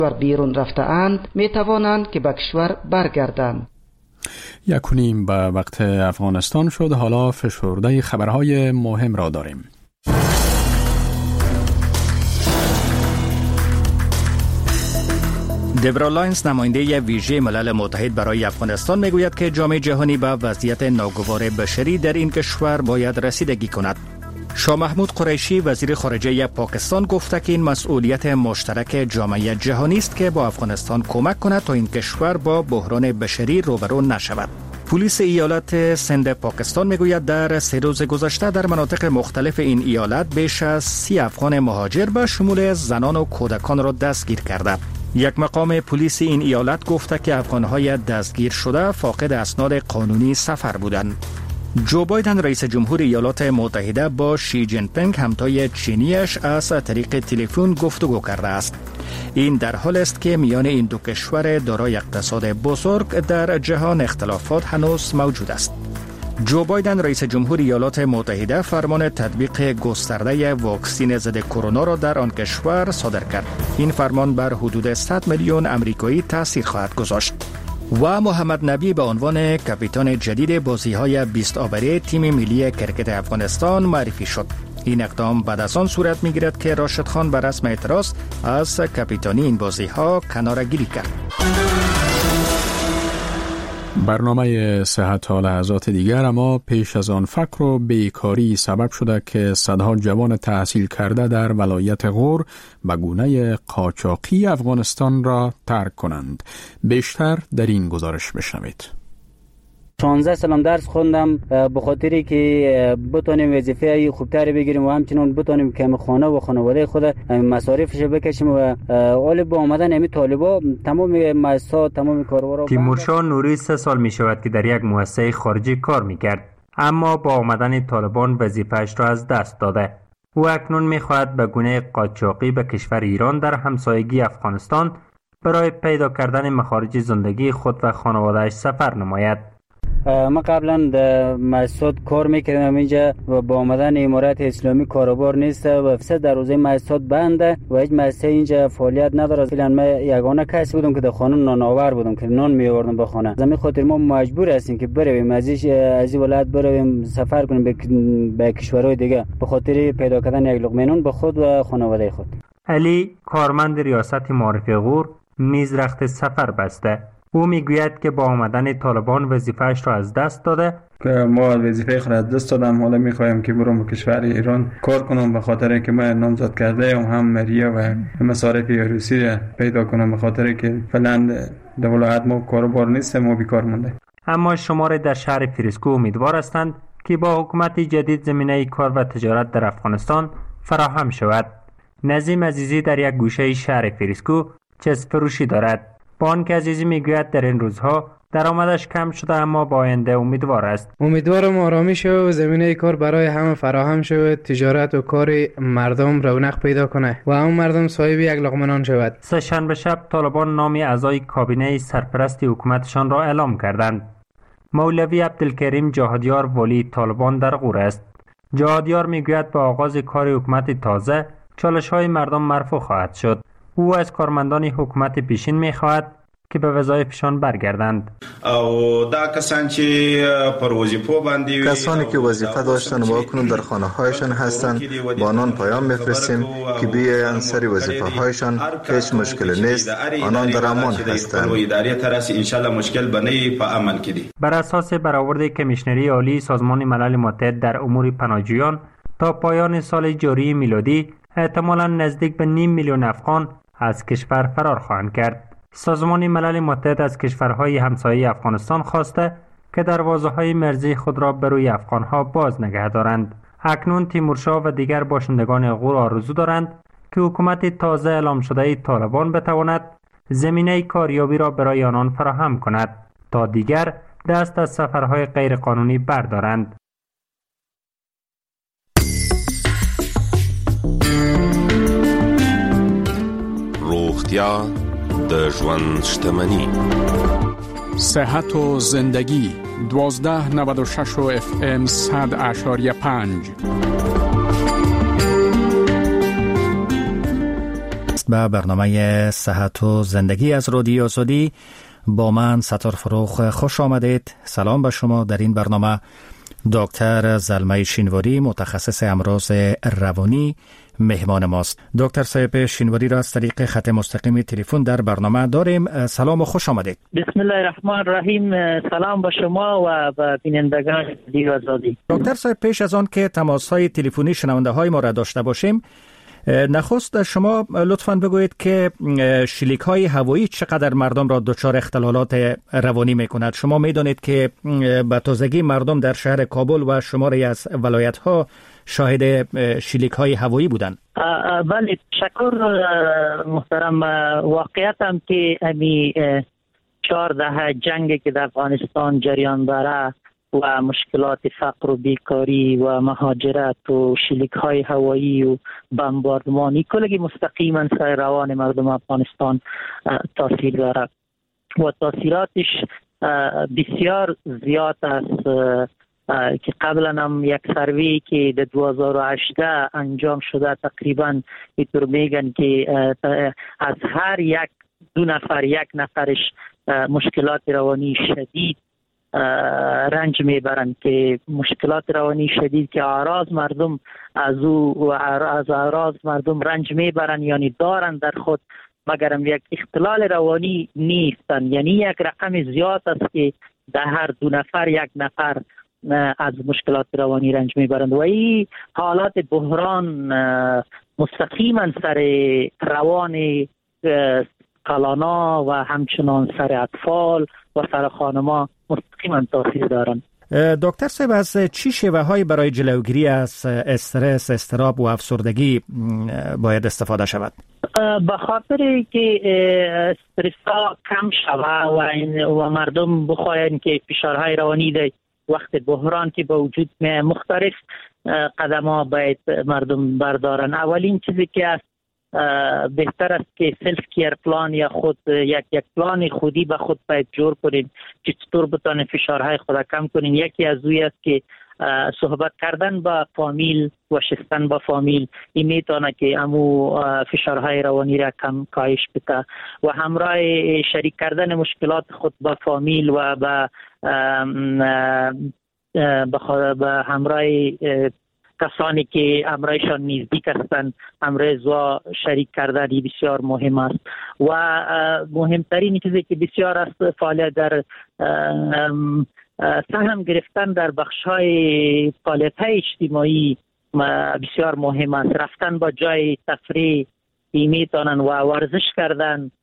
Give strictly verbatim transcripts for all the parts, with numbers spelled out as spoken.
بیرون رفته‌اند می‌توانند که به کشور برگردند. یک و نیم به وقت افغانستان شد. حالا فشرده خبرهای مهم را داریم. دبرا لاینز نماینده ویژه ملل متحد برای افغانستان میگوید که جامعه جهانی به وضعیت ناگوار بشری در این کشور باید رسیدگی کند. شاه محمود قریشی وزیر خارجه پاکستان گفته که این مسئولیت مشترک جامعه جهانی است که با افغانستان کمک کند تا این کشور با بحران بشری روبرو نشود. پلیس ایالت سند پاکستان میگوید در سه روز گذشته در مناطق مختلف این ایالت بیش از سی افغان مهاجر به شمول زنان و کودکان را دستگیر کرده. یک مقام پلیس این ایالت گفته که افغانهای دستگیر شده فاقد اسناد قانونی سفر بودند. جو بایدن رئیس جمهور ایالات متحده با شی جین پینگ همتای چینیش از طریق تلفن گفتگو کرده است. این در حال است که میان این دو کشور دارای اقتصاد بزرگ در جهان اختلافات هنوز موجود است. جو بایدن رئیس جمهور ایالات متحده فرمان تطبیق گسترده واکسن ضد کرونا را در آن کشور صادر کرد. این فرمان بر حدود صد میلیون آمریکایی تاثیر خواهد گذاشت. و محمد نبی به عنوان کاپیتان جدید بازی‌های بیست آوری تیم ملی کرکت افغانستان معرفی شد. این اقدام بعد از آن صورت می‌گیرد که راشد خان بر رسم اعتراض از کاپیتانی این بازی‌ها کناره‌گیری کرد. برنامه صحت تا لحظات دیگر، اما پیش از آن فقر و بیکاری سبب شده که صدها جوان تحصیل کرده در ولایت غور به گونه قاچاقی افغانستان را ترک کنند. بیشتر در این گزارش بشنوید. شانزده سال درس خوندم به خاطری که بتونیم وظیفه خوبتری بگیریم و همچنین بتونیم که خانه و خانواده خود مصارفش بکشیم و اول با آمدن امی طالبا تمام مؤسسات تمام کارورا. تیمورشاه نوری سه سال می شود که در یک مؤسسه خارجی کار می کرد، اما با آمدن طالبان وظیفه‌اش را از دست داده. او اکنون می خواهد به گونه قاچاقی به کشور ایران در همسایگی افغانستان برای پیدا کردن مخارج زندگی خود و خانواده‌اش سفر نماید. ما قبلا در مؤسسات کار میکردم اینجا و با آمدن امارت اسلامی کاروبار نیست و فساد در حوزه مؤسسات بنده و هیچ مؤسسه اینجا فعالیت نداره. فعلا من یگانه کسی بودم که در خانه نانآور بودم که نان میآوردم به خانه. زمین خاطر ما مجبور هستیم که برویم از از ولایت برویم سفر کنیم به, به کشورهای دیگه به خاطر پیدا کردن یک لقمه نان به خود و خانواده خود. علی کارمند ریاست معارف غور میز رخت سفر بسته. او میگوید که با آمدن طالبان وظیفه‌اش را از دست داده. که ما وظیفه خود از دست دادم، حالا میخوایم که برم به کشور ایران کار کنم به خاطر که من نامزد کرده ام هم مریه و مصارف روسی پیدا کنم به خاطر که فعلا در ولایت ما کاروبار نیست، ما بیکار مونده. اما شماره در شهر فریسکو امیدوار هستند که با حکومت جدید زمینه کار و تجارت در افغانستان فراهم شود. نظیم عزیزی در یک گوشه شهر فریسکو چسب فروشی دارد. بانک عزیزی میگوید در این روزها درآمدش کم شده اما با آینده امیدوار است. امیدوارم آرامش و زمینه کار برای همه فراهم شود، تجارت و کار مردم رونق پیدا کنه و هم مردم صاحب یک لقمه نان شود. سه شنبه شب طالبان نام اعضای کابینه سرپرستی حکومتشان را اعلام کردند. مولوی عبدالکریم جهادیار ولی طالبان در غور است. جهادیار میگوید با آغاز کار حکومت تازه چالش‌های مردم مرفوع خواهد شد. او از کارمندان حکومت پیشین می‌خواهد که به وظایفشان برگردند. او دا کسان چې پر وظیفه باندې کسانی که وظیفه داشتن و اکنون در خانه‌هایشان هستند با آنان پیام می‌فرستیم که بیایند سر وظیفه‌هایشان، هیچ مشکلی نیست، آنان در امان هستند. اداره طرف ان شاء الله مشکل بنی په امن کې دي. بر اساس برآورد کمیشنری عالی سازمان ملل متحد در امور پناهجویان تا پایان سال جاری میلادی احتمالاً نزدیک به نیم میلیون افغان از کشور فرار خواهند کرد. سازمان ملل متحد از کشورهای همسایه افغانستان خواسته که دروازه‌های مرزی خود را به روی افغان‌ها باز نگه دارند. اکنون تیمورشاه و دیگر باشندگان غور آرزو دارند که حکومت تازه اعلام شده طالبان بتواند زمینه کاریابی را برای آنان فراهم کند تا دیگر دست از سفرهای غیرقانونی بردارند. روغتیا د ژوند شتمنی. صحت و زندگی دوازده نود و شش و اف ام صد اشاریه پنج. به برنامه صحت و زندگی از رادیو آزادی. با من ستار فروخ خوش آمدید. سلام به شما. در این برنامه دکتر زلمه شینواری متخصص امراض روانی مهمان ماست. دکتر صاحب شینواری را از طریق خط مستقیم تلفن در برنامه داریم. سلام و خوش آمدید. بسم الله الرحمن الرحیم. سلام به شما و به بینندگان رادیو آزادی. دکتر صاحب، پیش از آن که تماس‌های تلفنی شنونده های ما را داشته باشیم، نخست شما لطفاً بگویید که شلیک های هوایی چقدر مردم را دچار اختلالات روانی می کند. شما می دانید که به تازگی مردم در شهر کابل و شماری از ولایت ها شاهد شلیک های هوایی بودند. بله، تشکر محترم. واقعیت هم که امی چهار دهه جنگی که در افغانستان جریان داره و مشکلات فقر و بیکاری و مهاجرت و شلیک های هوایی و بمباردمانی کلگی مستقیما سر روان مردم افغانستان تاثیر داره و تاثیراتش بسیار زیاد است که قبلا هم یک سروی که در دو هزار و هجده انجام شده تقریبا اینطور میگن که از هر یک دو نفر یک نفرش مشکلات روانی شدید رنج میبرند، که مشکلات روانی شدید که اعراض مردم از او و از اعراض مردم رنج میبرند یعنی دارند در خود، مگرم یک اختلال روانی نیستند. یعنی یک رقم زیاد است که در هر دو نفر یک نفر از مشکلات روانی رنج میبرند و این حالات بحران مستقیما سر روان کلانا و همچنان سر اطفال و سر خانما مستقیما تاثیر دارند. دکتر صاحب، از چی شیوه های برای جلوگیری از استرس، اضطراب و افسردگی باید استفاده شود؟ به خاطر که استرس ها کم شود و, و مردم بخواهند که فشارهای روانی ده وقت بحران که به وجود می مختلف قدم ها باید مردم بردارن. اولین چیزی که است بهتر است که سلف کیر پلان یا خود یک یک پلان خودی به خود باید جور کنیم که چطور بتانیم فشارهای خود کم کنیم. یکی از اوی است که صحبت کردن با فامیل و شستن با فامیل، این میتونه که امو فشارهای روانی را کم کاهش بده و همراه شریک کردن مشکلات خود با فامیل و با به همراه کسانی که امرایشان نزدیک هستند امراض و شریک کردن بسیار مهم است. و مهمترین چیزی که بسیار است فعالیت در سهم گرفتن در بخش‌های فعالیت‌های اجتماعی بسیار مهم است. رفتن با جای تفریح میتونن و ورزش کردن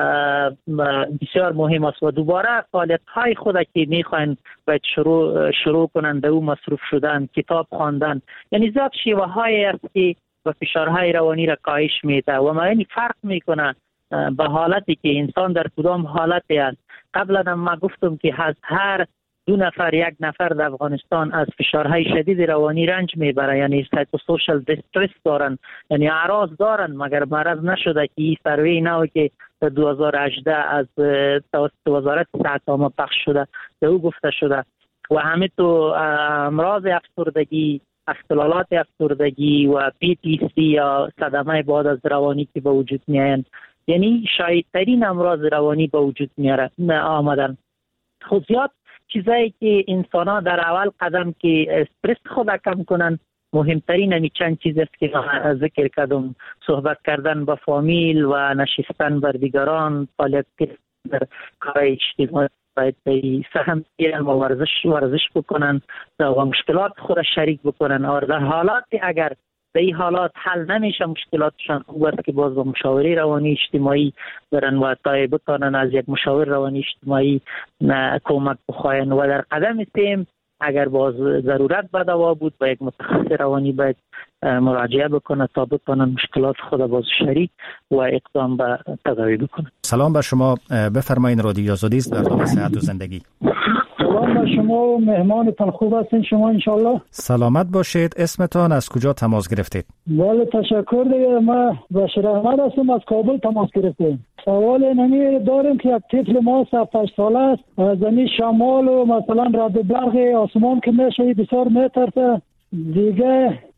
بسیار مهم است و دوباره فعالیت‌های خود که میخواین باید شروع شروع کنند به او مصروف شدن، کتاب خواندن، یعنی زیاد شیوه هایی است که به فشارهای روانی را کاهش میده و ما یعنی فرق میکنه به حالتی که انسان در کدام حالتی است. قبلا هم ما گفتم که از هر دو نفر یک نفر در افغانستان از فشارهای شدید روانی رنج میبره، یعنی سایکوسوشال دیسترس دارن، یعنی اعراض دارن مگر مرض نشده که این سروی نو که در دو هزار و هجده از توسط وزارت صحت عامه پخش شده به او گفته شده و همینطور امراض افسردگی، اختلالات افسردگی و پی تی اس دی یا صدمه بعد از روانی که به وجود میایند، یعنی شایدترین امراض روانی به وجود میاره آمدن. خب زیاد چیزایی که انسان ها در اول قدم که استرس خود کم کنن، مهمترین همی چند چیز است که ذکر کردم: صحبت کردن با فامیل و نشستن بر دیگران، فعالیت در کار اجتماعی، باید سهم گیرن و ورزش ورزش بکنن و مشکلات خود شریک بکنن. اور در حالات اگر به این حالات حل نمیشه مشکلاتشان، خوب است که باز با مشاوره روانی اجتماعی برن و تا بتانن از یک مشاور روانی اجتماعی کمک بخواین و در قدم سیم اگر باز ضرورت به دوا بود با یک متخصص روانی باید مراجعه بکنه تا بتانن مشکلات خود باز شریک و اقدام به تداوی بکنه. سلام به شما، بفرمایید. رادیو آزادی است، برنامه صحت و زندگی. سلام به شما و مهمانتان. خوب هستین شما انشالله؟ سلامت باشید. اسمتان از کجا تماس گرفتید؟ بله تشکر دیگه. ما بشیر احمد هستم، از کابل تماس گرفتیم. سوال اینمی داریم که یک طفل ما هفت هشت ساله است، از این شمال و مثلا رد برق آسمان که میشه بسیار میترسه. دیگه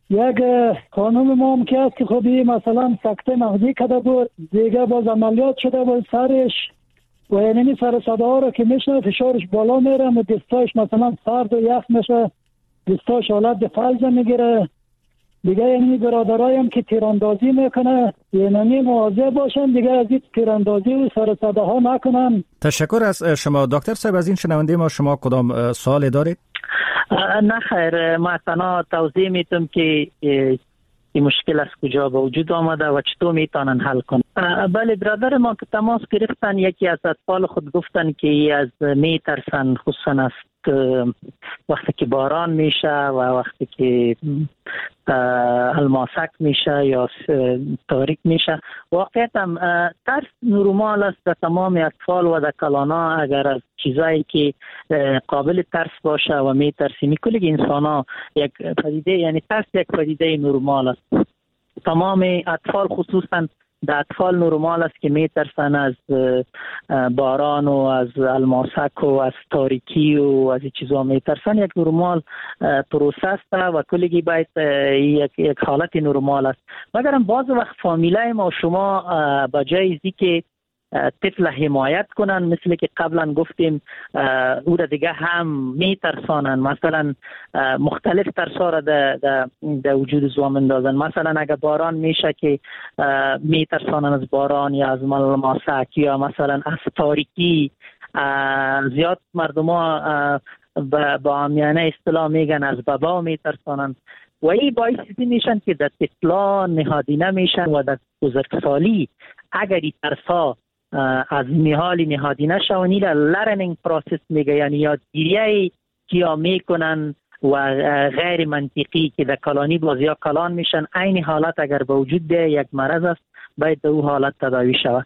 یک خانم ما هم که هست که خودی مثلا سکته مغزی کرده بود، دیگه باز عملیات شده بود سرش و یعنی سر صدا رو که میشنه فشارش بالا میره و دستاش مثلا سرد و یخ میشه، دستاش حالت فلج میگیره. دیگه یعنی برادرایم که تیراندازی میکنه یعنی مواظب باشن دیگه از این تیراندازی و سر صداها نکنن. تشکر از شما دکتر صاحب. از این شنونده ما شما کدام سوال دارید؟ نه خیر، ما تنها توضیح میتونم که این مشکل از کجا به وجود آمده و چطور میتونن حل کنن. بله برادر ما که تماس گرفتن، یکی از اطفال خود گفتن که از میترسن، خصوصا از وقتی که باران میشه و وقتی که الماسک میشه یا تاریک میشه. واقعیت هم ترس نورمال است در تمام اطفال و در کلانا. اگر از چیزایی که قابل ترس باشه و میترسی میکنه انسان ها یک پدیده، یعنی ترس یک پدیده نورمال است. تمام اطفال خصوصا در اطفال نورمال است که میترسن از باران و از الماسک و از تاریکی و از این چیزا میترسن. یک نورمال پروسه است و کلگی باید یک, یک حالت نورمال است. مگرم بعض وقت فامیلای ما شما با جای ازی که طفل حمایت کنن، مثل که قبلا گفتیم او را دیگه هم میترسانن، مثلا مختلف ترسا را در وجود زوام اندازن. مثلا اگر باران میشه که میترسانن از باران یا از الماسک یا مثلا از تاریکی. زیاد مردم ها با عامیانه اصطلاح میگن از بابا میترسانن و این باعث میشن که در طفلان نهادینه میشن و در بزرگسالی اگر این ترسا از میحالی نهادی نشه و نیل لرنینگ پروسس میگه، یعنی یادگیری که میکنن و غیر منطقی که در کلانی بازی ها کلان میشن. این حالت اگر به وجود بیاید یک مرض است، باید در او حالت تداوی شود.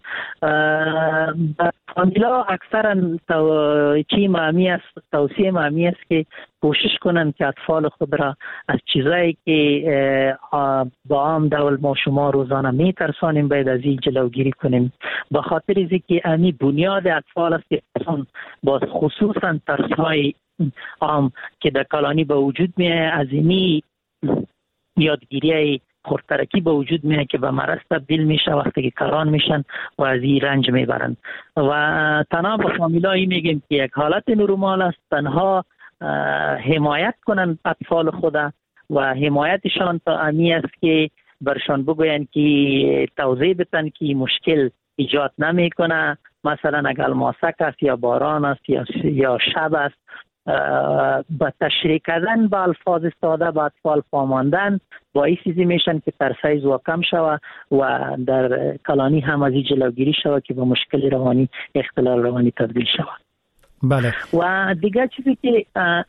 فامیلا اکثرا چی معمی است، توصیه معمی است که کوشش کنند که اطفال خود را از چیزایی که با عام دول ما شما روزانه میترسانیم باید از این جلوگیری کنیم، به خاطر اینکه که امی بنیاد اطفال است که با خصوصا ترسهای عام که در کلانی به وجود میاد از اینی یادگیری خورترکی به وجود میاد که به مرض تبدیل میشه وقتی که کلان میشن و از این رنج میبرن. و تنها به فامیلایی میگیم که یک حالت نورمال است، تنها حمایت کنن اطفال خود و حمایتشان تا امی است که برشان بگوین که توضیح بدن که مشکل ایجاد نمیکنه. مثلا اگر الماسک است یا باران است یا یا شب است، با تشریح کردن با الفاظ ساده با اطفال فهماندن باعث چیزی میشن که ترسای زوا کم شوه و در کلانی هم از این جلوگیری شوه که به مشکل روانی اختلال روانی تبدیل شوه. بله. و دیگه چیزی که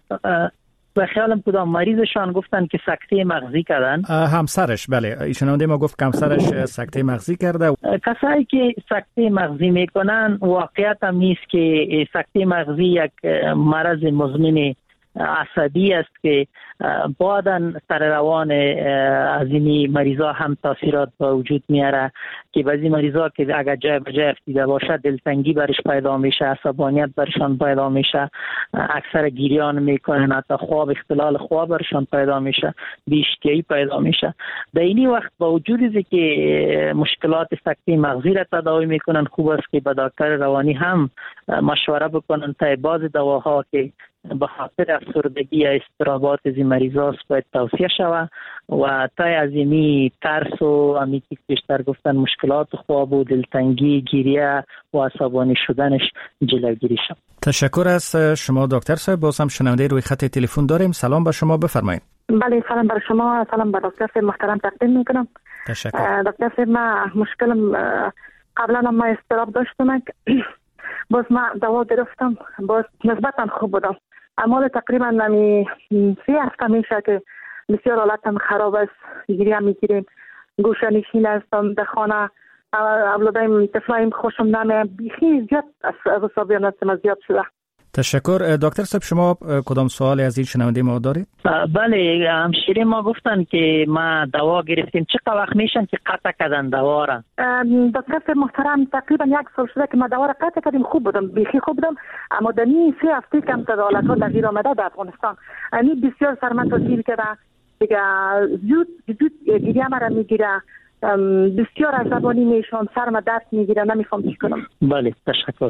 به خیالم کدام مریضشان گفتن که سکته مغزی کردن، همسرش. بله ایشون ما گفت که همسرش سکته مغزی کرده. کسایی که سکته مغزی میکنن واقعیت هم نیست که سکته مغزی یک مرض مزمن عصبی است که بعداً سر روان از این مریضا هم تاثیرات به وجود میاره که بعضی مریضا که اگر جای به جای افتیده باشه دلتنگی برش پیدا میشه، عصبانیت برشان پیدا میشه، اکثر گریان میکنن، حتی خواب اختلال خواب برشان پیدا میشه، بیشتیایی پیدا میشه. در این وقت با وجود از که مشکلات سکته مغزی را تداوی میکنن، خوب است که با دکتر روانی هم مشوره بکنن تا بعض دواها که به خاطر افسردگی یا اضطرابات از این مریضاست باید توصیه شود و تا از اینی ترس و امی که بیشتر گفتن مشکلات خواب و دلتنگی، گریه و عصبانی شدنش جلوگیری شود. تشکر از شما دکتر صاحب. باز هم شنونده روی خط تلفن داریم. سلام به شما، بفرمایید. بله سلام بر شما، سلام به دکتر صاحب محترم تقدیم میکنم. تشکر. دکتر صاحب ما مشکلم قبلا ما استراب داشتم، باز ما دوا گرفتم، باز نسبتا خوب بودم، اما تقریبا نمی سی هفته میشه که بسیار حالتم خراب است، گریه میگیریم، گوشه نشین هستم در خانه، اولادایم طفلایم خوشم نمیاد، بیخی زیاد عصبانیت هستم زیاد شده. تشکر. دکتر صاحب شما کدام سوالی از این شنونده ما دارید؟ بله همشیره ما گفتن که ما دوا گرفتیم، چقدر وقت میشن که قطع کردن دوا را؟ دکتر صاحب محترم تقریبا یک سال شده که ما دوا را قطع کردیم، خوب بودم، بیخی خوب بودم، اما دنی سه هفته کم تا حالت ها تغییر آمده در افغانستان. یعنی بسیار سرمت تغییر کرده، دیگه زود زود گریه مرا میگیره، بسیار عصبانی میشم، سرم درد میگیره، نمیفهم چی کنم. بله تشکر.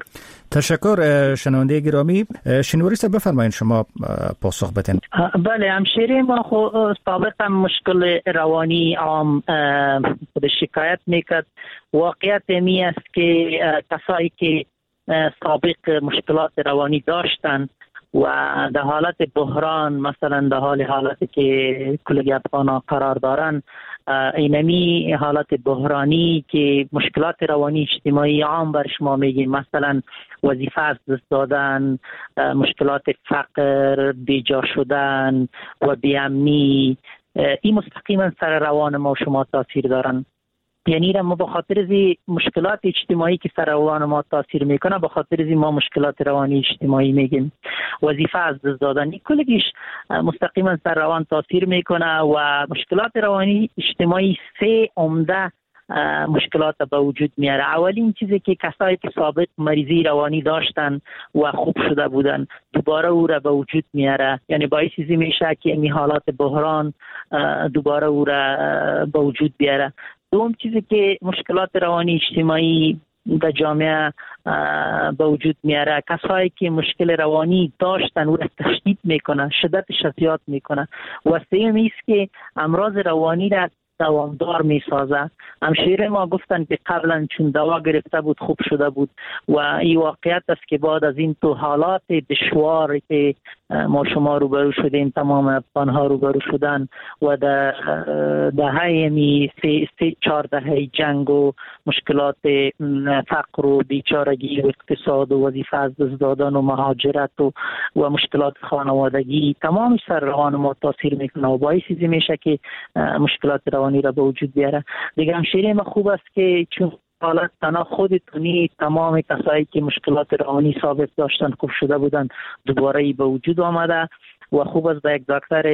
تشکر شنونده گرامی. شنواری صاحب بفرمایید شما پاسخ بدین. بله همشیره ما خو سابقا مشکل روانی عام خود شکایت میکرد. واقعیت می است که کسایی که سابق مشکلات روانی داشتن و در حالت بحران، مثلا در حال حالتی که کلیه افغانا قرار دارن، اینمی حالت بحرانی که مشکلات روانی اجتماعی عام بر شما میگیم، مثلا وظیفه از دست دادن، مشکلات فقر، بیجا شدن و بیامنی، این مستقیما سر روان ما و شما تاثیر دارن. یعنی ما به خاطر زی مشکلات اجتماعی که سر روان ما تاثیر میکنه، به خاطر زی ما مشکلات روانی اجتماعی میگیم. وظیفه از دست دادن کلگیش مستقیما سر روان تاثیر میکنه و مشکلات روانی اجتماعی سه عمده مشکلات به وجود میاره. اولین چیزی که کسایی که سابق مریضی روانی داشتن و خوب شده بودن دوباره او را به وجود میاره، یعنی باعث چیزی میشه که این حالات بحران دوباره او را به وجود بیاره. دوم چیزی که مشکلات روانی اجتماعی در جامعه به وجود میاره، کسایی که مشکل روانی داشتن او را تشدید میکنه، شدتش زیاد میکنه. و سوم است که امراض روانی را دوامدار میسازه. همشیره ما گفتن که قبلا چون دوا گرفته بود خوب شده بود و این واقعیت است که بعد از این تو حالات دشوار که ما شما روبرو شدیم، تمام افغانها روبرو شدن و در دهه می سه, سه چهار دهه جنگ و مشکلات فقر و بیچارگی و اقتصاد و وظیفه از دست دادن و مهاجرت و, و مشکلات خانوادگی، تمام سر روان ما تاثیر میکنه و باعث میشه که مشکلات روانی را به وجود بیاره. دیگه همشیره ما خوب است که چون حالت تنها خودتونی تمام کسایی که مشکلات روانی سابق داشتن خوب شده بودن دوباره به وجود آمده و خوب است به یک دکتر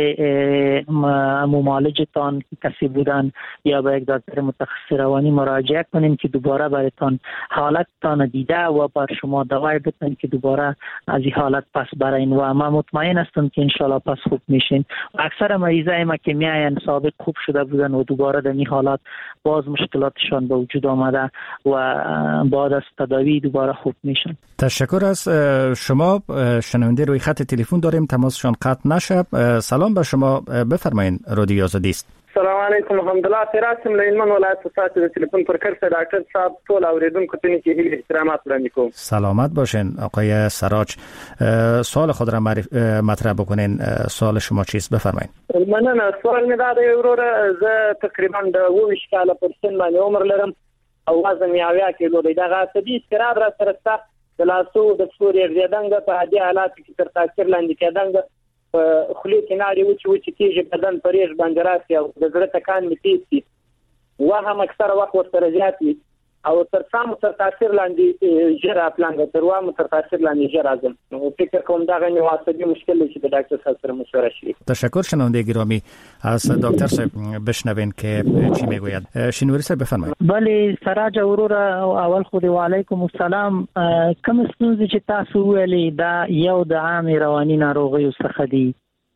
ممالجتان که کسی بودن یا به یک دکتر متخصص روانی مراجعه کنیم که دوباره برایتان حالتتان دیده و بر شما دوای بتن که دوباره از این حالت پس برین و ما مطمئن هستم که انشالله پس خوب میشین. و اکثر مریضای ما که میاین سابق خوب شده بودن و دوباره در این حالات باز مشکلاتشان به وجود آمده و بعد از تداوی دوباره خوب میشن. تشکر از شما. شنونده روی خط تلفن داریم، تماسشان قطع نشه. سلام به شما، بفرمایید. رادیو آزادی است. سلام علیکم. الحمدلله تراسم لیلمن ولایت ساعت د تلیفون پر کرسه ډاکټر صاحب ټول اوریدونکو ته کې هیله احترامات وړاندې کوم. سلامت باشین آقای سراج. سوال خود را مطرح بکنین. سوال شما چیست؟ بفرمایید. مننه. سوال می دا دی وروره، زه تقریبا د اووه کاله پر سن باندې عمر لرم او وزن مې اویا کیلو دی. دغه عصبي استراب را سره ستا د لاسو د سوري زیادنګ په عادي حالات کې تر تاثیر لاندې کېدنګ خلی کې ناري وچ وچ کېږي، بدن پرېږ باندې راسي او د زړه ټکان مې تیز شي، وهم اکثره وخت ورسره زیات وي او تر سامو تر تاثیر لاندې ژر اپلانګ تر وامو تر تاثیر لاندې ژر راځم. نو فکر کوم دا غني واسطي مشکل دی چې د ډاکټر صاحب سره مشوره شي. تشکر. شنونده گرامی از دکتر صاحب بشنوین که چی میگوید. شنوری صاحب بفرمایید. بله سراج اورورا اول خود و علیکم السلام. کوم ستونزې چې تاسو ویلې دا یو د عام رواني ناروغیو څخه دی.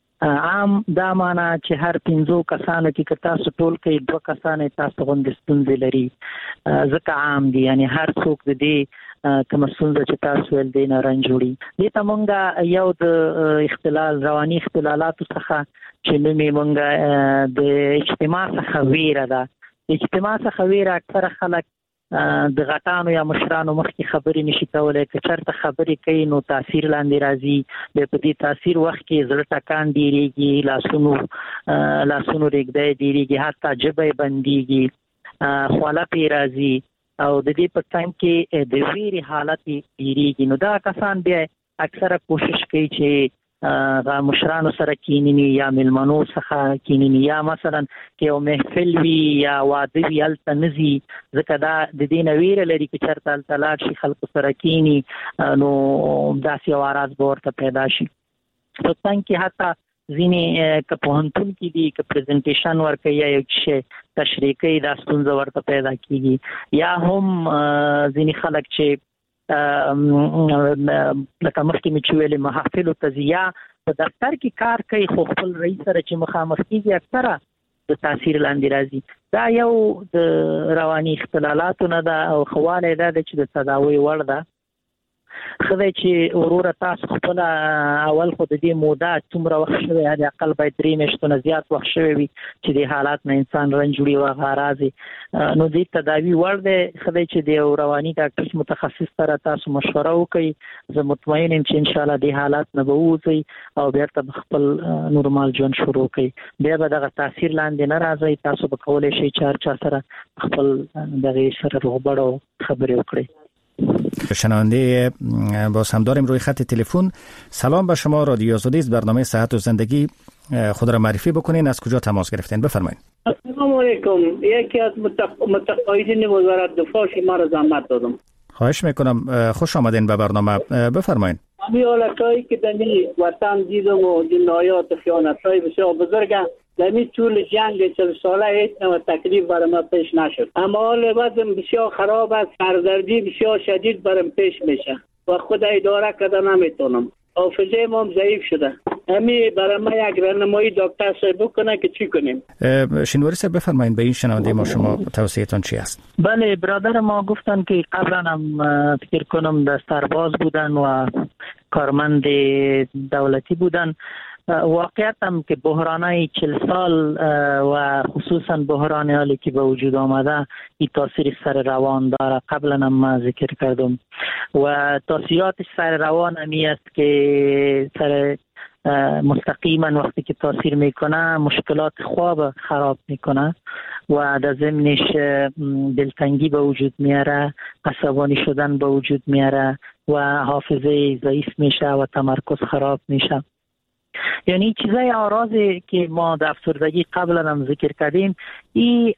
عام دا معنا چې هر پنځو کسانو کې تاسو ټول کې دوه کسان تاسو غوندې ستونزې لري، ځکه عام دي، یعنی هر څوک د دې کوم ستونزه چې تاسو ول دي نه رنج وړي. دې ته مونږه یو د اختلال رواني اختلالاتو څخه چې نومې مونږه د اجتماع څخه ویره ده. اجتماع څخه ویره اکثره خلک د غټانو یا مشرانو مخکې خبرې نشي کولای، که چېرته خبرې کوي نو تاثیر لاندې راځي، بیا په دې تاثیر وخت کې زړه ټکان ډېرېږي، لاسونو لاسونو رېږدی ډېرېږي، حتی ژبه یې بندېږي، خوله پرې راځي او د دې په ټایم کې د ویرې حالت ډېرېږي. نو دا کسان بیا اکثره کوشش کوي چې غا مشرانو سره کینینی یا ملمنو څخه کینینی یا مثلا کې یو محفل وي یا واده وي هلته نځي، ځکه دا د دې نه ویره لري چې چېرته هلته لاړ شي خلکو سره کیني نو داسې یو اراز به ورته پیدا شي. په څنګ کې حتی ځینې که پوهنتون کې دي که پریزنټیشن ورکوي یا یو شی تشریح کوي دا ستونزه ورته پیدا کېږي، یا هم ځینې خلک چې لکه مخکې مې چې ویلې محافلو ته ځي یا په دفتر کې کار کوي خو خپل رئیس سره چې مخامخ کیږي اکثره د تاثیر لاندې راځي. دا یو د رواني اختلالاتو نه ده او خواله ده چې د تداوی وړ ده. خدای چې وروره تاسو خپل اول خو د دې موده څومره وخت شوی یا اقل باید درې میاشتو نه زیات وخت شوی وي چې د حالات نه انسان رنجوړي او غرازي نو دې تداوی وړ دی. خدای چې د رواني ډاکټر متخصص سره تاسو مشوره وکړي. زه مطمئن یم چې ان شاء الله د حالات نه به وځي او بیرته خپل نورمال ژوند شروع کړئ. بیا به دغه تاثیر لاندې نه راځي. تاسو به کولای شئ چې هر چا سره خپل دغه سره روغبړو خبرې وکړئ. شنونده با همداریم روی خط تلفن. سلام به شما، رادیو آزادی است، برنامه صحت و زندگی. خود را معرفی بکنین، از کجا تماس گرفتین؟ بفرمایید. السلام علیکم. یکی از متقاعدین وزارت دفاع شما را زحمت دادم. خواهش میکنم. خوش آمدین به برنامه. بفرمایید. همین حالتایی که در وطن دیدم و جنایات و خیانت‌های بسیار بزرگ در این طول جنگ چل ساله هیچ نوع تکلیف برای ما پیش نشد. اما حال وضع بسیار خراب است. سردردی بسیار شدید برام پیش میشه و خود اداره کرده نمیتونم. حافظه ما ضعیف شده. همین برای ما یک راهنمایی دکتر صاحب بکنه که چی کنیم. شنواری صاحب بفرمایید به این شنونده ما شما توصیه‌تان چی است؟ بله برادر ما گفتن که قبلا هم فکر کنم در سرباز بودن و کارمند دولتی بودن. واقعیت هم که بحرانای چل سال و خصوصا بحران حالی که به وجود آمده این تاثیر سر روان داره. قبلا هم ما ذکر کردم و تاثیراتش سر روان همی است که سر مستقیما وقتی که تاثیر میکنه مشکلات خواب خراب میکنه و در ضمنش دلتنگی به وجود میاره، عصبانی شدن به وجود میاره و حافظه ضعیف میشه و تمرکز خراب میشه. یعنی چیزای اعراضی که ما در افسردگی قبلا هم ذکر کردیم این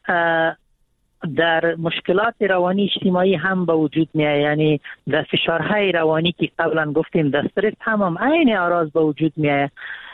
در مشکلات روانی اجتماعی هم به وجود میاد. یعنی در فشارهای روانی که قبلا گفتیم در استرس هم هم عین اعراض به وجود میاد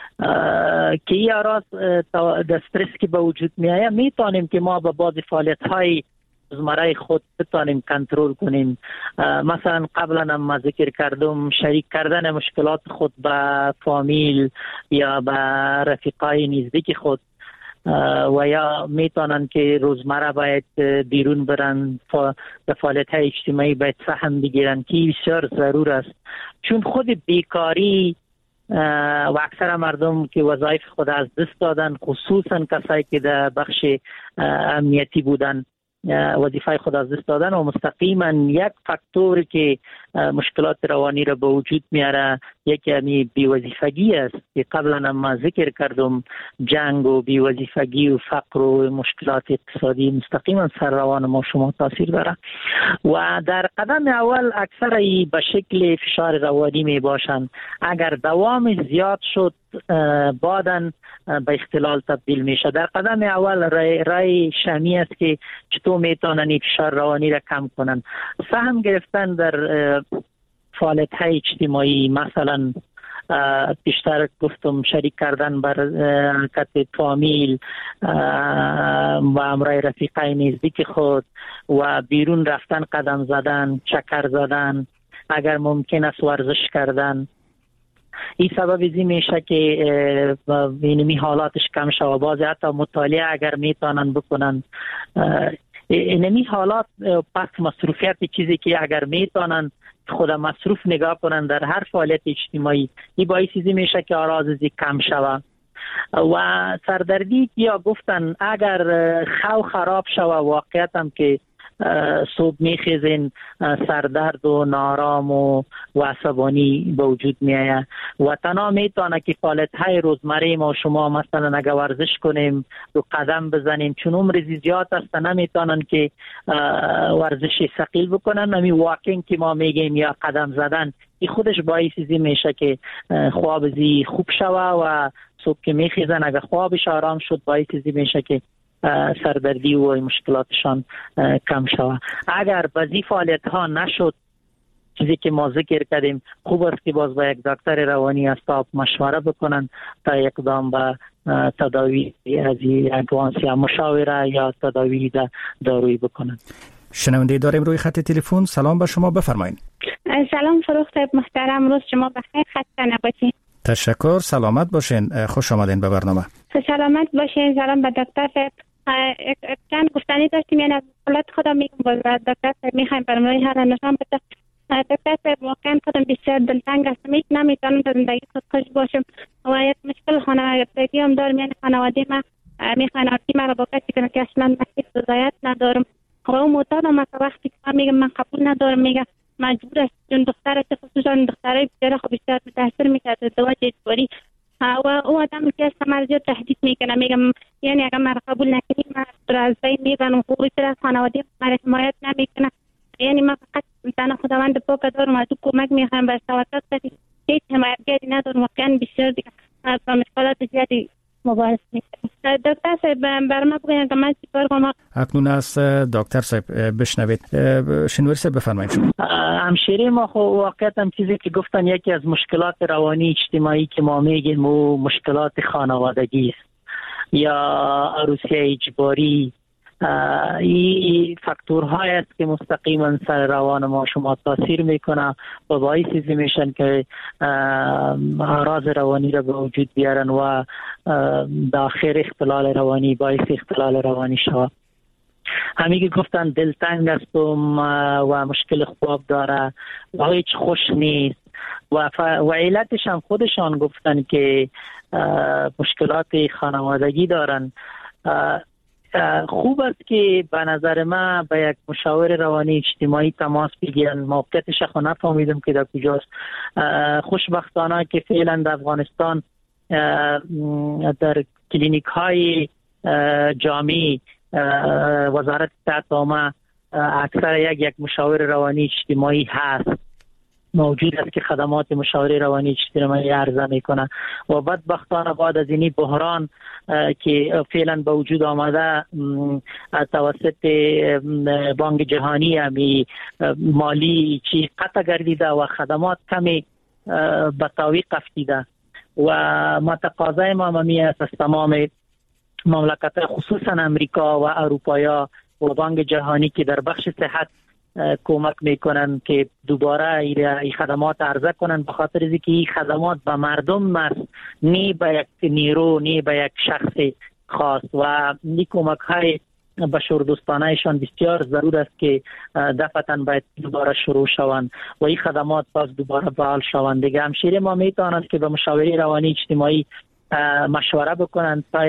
که این اعراض در استرس که به وجود میاد میتونیم که ما به بعض فعالیت‌های روزمره خود بتانیم کنترل کنیم. مثلا قبلا هم ذکر کردم شریک کردن مشکلات خود با فامیل یا با رفیقای نزدیک خود و یا میتونن که روزمره باید بیرون برن به فعالیت‌های اجتماعی باید سهم بگیرن که بسیار ضرور است. چون خود بیکاری و اکثر مردم که وظایف خود از دست دادن خصوصا کسایی که در بخش امنیتی بودن وظیفه خود از دست دادن و مستقیما یک فاکتور که مشکلات روانی را به وجود میاره یکی همی بی‌وظیفگی است که قبلا ما ذکر کردم. جنگ و بی‌وظیفگی و فقر و مشکلات اقتصادی مستقیما سر روان ما شما تاثیر داره و در قدم اول اکثر ای به شکل فشار روانی می باشند. اگر دوام زیاد شد بعداً به اختلال تبدیل میشه. در قدم اول رای, رای شمی است که چطور میتونن فشار روانی را کم کنن. سهم گرفتن در فعالیت های اجتماعی، مثلا بیشتر گفتم شریک کردن بر کت فامیل و امرای رفیقای نزدیک خود و بیرون رفتن، قدم زدن، چکر زدن، اگر ممکن است ورزش کردن. این سبب ازی میشه که اینمی حالاتش کم شود. بعضی حتی مطالعه اگر میتونن بکنن اینمی حالات پس مصروفیت چیزی که اگر میتونن خود مصروف نگاه کنن در هر فعالیت اجتماعی این باعث ازی میشه که آراز ازی کم شود. و سردردی یا گفتن اگر خو خراب شود واقعیت هم که صبح میخیزین سردرد و نارام و عصبانی به وجود میآید و تنها میتونه که فعالیت های روزمره ما شما مثلا اگر ورزش کنیم و قدم بزنیم چون عمر زیاد است نمیتونن که ورزش ثقیل بکنن. همین واکینگ که ما میگیم یا قدم زدن این خودش باعث زی میشه که خواب زی خوب شوه و صبح که میخیزن اگر خوابش آرام شد باعث زی میشه که سردردی و مشکلاتشان کم شود. اگر بعضی فعالیت ها نشد چیزی که ما ذکر کردیم خوب است که باز با یک دکتر روانی استاب مشوره بکنن تا اقدام به تداوی از ادوانس یا مشاوره یا تداوی دارویی بکنن. شنونده داریم روی خط تلفن. سلام به شما، بفرمایید. سلام فروخ صاحب محترم، روز شما بخیر، خسته نباشید. تشکر، سلامت باشین، خوش آمدین به برنامه. سلامت باشین. سلام به دکتر صاحب. چند گفتنی داشتیم، یعنی از حالت خودم میگم باز دکتر صاحب میخوایم برنامه هر نشان بده. دکتر صاحب واقعا خودم بسیار دلتنگ هستم، هیچ نمیتونم در زندگی خود خوش باشم و یک مشکل خانوادگی هم دارم، یعنی خانواده من میخوان آتی مرا با کسی کنه که اصلا مسیح رضایت ندارم و اون معتادم است. وقتی که من میگم من قبول ندارم میگم مجبور است، چون دخترش خصوصا دخترای بسیار خب بسیار متاثر میکرد ازدواج اجباری و او آدم که است مرا زیاد تهدید میکنه، میگم یعنی اگر مرا قبول نکنی من از بین میبرم، خوبی تر از خانواده مرا حمایت نمیکنه. یعنی من فقط تنها خداوند پاک دارم و تو کمک میخوام بر توسط بدی، هیچ حمایتگری ندارم. واقعا بسیار دیگه با مشکلات زیادی مبارزه میکنم. دکتر صاحب بر ما بگوین که من چیکار کنم؟ اکنون از دکتر صاحب بشنوید. شنوری صاحب بفرمایید. همشیره ما خو واقعا هم چیزی که گفتن یکی از مشکلات روانی اجتماعی که ما میگیم و مشکلات خانوادگی است یا عروسی اجباری. این فاکتورهای است که مستقیما سر روان ما شما تاثیر میکنه و باعث میشن که اعراض روانی را به وجود بیارن و داخل اختلال روانی باعث اختلال روانی شود. همین که گفتن دلتنگ هستم و مشکل خواب داره و هیچ خوش نیست و, ف... و علتش هم خودشان گفتن که مشکلات خانوادگی دارن. خوب است که به نظر من به یک مشاور روانی اجتماعی تماس بگیرن. موقعیتش خو نفهمیدم که در کجاست. خوشبختانه که فعلا در افغانستان در کلینیک های جامعی وزارت صحت عامه اکثر یک یک مشاور روانی اجتماعی هست، موجود است که خدمات مشاوره روانی اجتماعی عرضه میکنه و بدبختانه بعد از این بحران که فعلا به وجود آمده توسط بانک جهانی همی مالی چی قطع گردیده و خدمات کمی به تعویق افتیده و ما تقاضای ما ممی است از تمام مملکت خصوصا امریکا و اروپایا و بانک جهانی که در بخش صحت کمک میکنن که دوباره این خدمات عرضه کنن، به خاطر از اینکه این خدمات به مردم است، نه به یک نیرو، نه به یک شخص خاص و این کمک های بشردوستانهشان بسیار ضرور است که دفعتاً باید دوباره شروع شوند و این خدمات باز دوباره فعال شوند. دیگه همشیره ما میتونند که به مشاوره روانی اجتماعی مشوره بکنند تا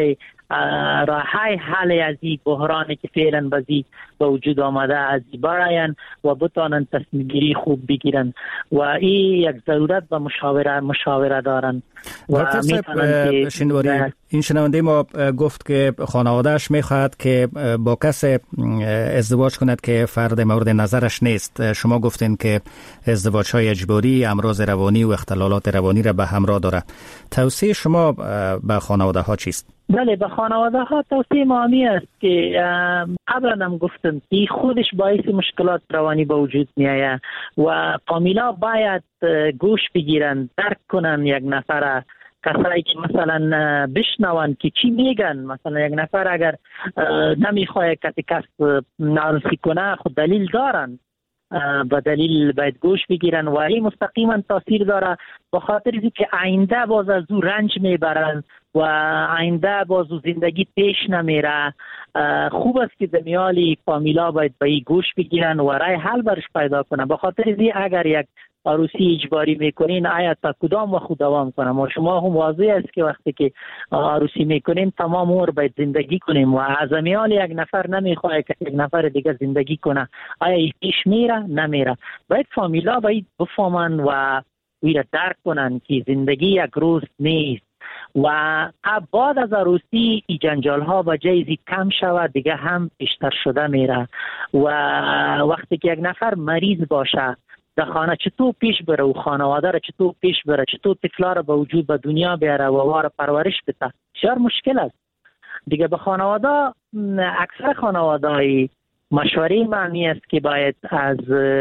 راه های حل از این بحرانی که فعلا بازی به وجود آمده از این براین و بتانند تصمیم گیری خوب بگیرن و این یک ضرورت به مشاوره مشاوره دارن. دکتر صاحب شنواری این شنونده ما گفت که خانوادهش میخواهد که با کس ازدواج کند که فرد مورد نظرش نیست. شما گفتین که ازدواج های اجباری امراض روانی و اختلالات روانی را به همراه داره. توصیه شما به خانواده ها چیست؟ بله، به خانواده ها توصیه ما همی است که قبلا هم گفتم که خودش باعث مشکلات روانی به وجود می آید و فامیلا باید گوش بگیرن، درک کنن یک نفر، کسایی که مثلا بشنون که چی میگن. مثلا یک نفر اگر نمیخواه کسی کس عروسی کنه خود دلیل دارن، با دلیل باید گوش بگیرن و این مستقیما تاثیر داره به خاطر اینکه آینده باز از او رنج میبرن و آینده باز او زندگی پیش نمیره. خوب است که دمیالی فامیلا باید به این گوش بگیرن و رای حل برش پیدا کنن. به خاطر اینکه اگر یک عروسی اجباری میکنین آیا تا کدام وقت دوام کنم و شما هم واضح است که وقتی که عروسی میکنین تمام عمر باید زندگی کنیم و از میال یک نفر نمیخواد که یک نفر دیگه زندگی کنه. آیا این پیش میره؟ نمیره. باید فامیلا باید بفهمن و ویرا درک کنن که زندگی یک روز نیست و بعد از عروسی ای جنجال ها با جایزی کم شود دیگه هم بیشتر شده میره و وقتی که یک نفر مریض باشه در خانه چطور پیش بره و خانواده را چطور پیش بره، چطور طفلا را به وجود به دنیا بیاره و واره پرورش بده، بسیار مشکل است دیگه. به خانواده اکثر خانواده مشوره معنی است که باید از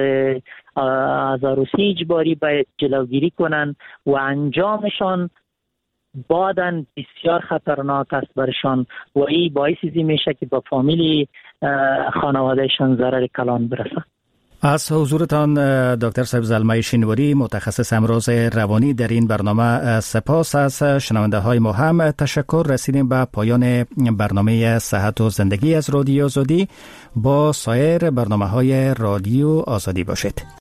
از عروسی اجباری باید جلوگیری کنن و انجامشان بعداً بسیار خطرناک است برشان و این باعث میشه که با فامیلی خانوادهشان ضرر کلان برسه. از حضورتان دکتر صاحب زلمه شینواری، متخصص امراض روانی در این برنامه سپاس. از شنونده های ما هم تشکر. رسیدیم به پایان برنامه صحت و زندگی از رادیو آزادی. با سایر برنامه های رادیو آزادی باشید.